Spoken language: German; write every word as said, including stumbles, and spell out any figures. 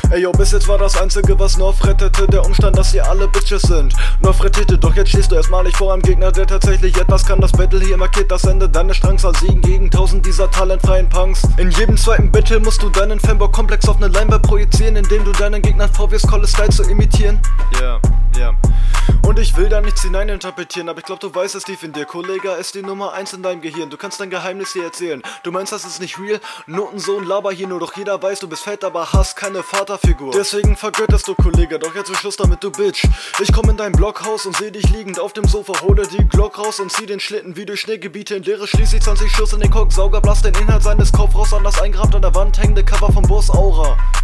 Ey yo, bis jetzt war das einzige, was North rettete, der Umstand, dass ihr alle Bitches sind. North rettete, doch jetzt stehst du erstmal nicht vor einem Gegner, der tatsächlich etwas kann. Das Battle hier markiert das Ende deines Drangsal, siegen gegen tausend dieser talentfreien Punks. In jedem zweiten Battle musst du deinen Fanboy-Komplex auf eine Leinwand projizieren, indem du deinen Gegnern vorwirfst, Kolle-Style zu imitieren. Ja, yeah, ja. Yeah. Und ich will da nichts hineininterpretieren, aber ich glaub, du weißt es tief in dir. Kollega ist die Nummer eins in deinem Gehirn. Du kannst dein Geheimnis hier erzählen. Du meinst, das ist nicht real? Notensohn, laber hier nur, doch jeder weiß, du bist fett, aber hast keine Vaterfigur. Deswegen vergötterst du, Kollege, doch jetzt Schluss damit, du Bitch. Ich komm in dein Blockhaus und seh dich liegend auf dem Sofa. Hole die Glock raus und zieh den Schlitten wie durch Schneegebiete in Leere. Schließ ich zwanzig Schuss in den Koksauger, blass den Inhalt seines Kopf raus an das eingerahmt an der Wand hängende Cover vom Boss Aura.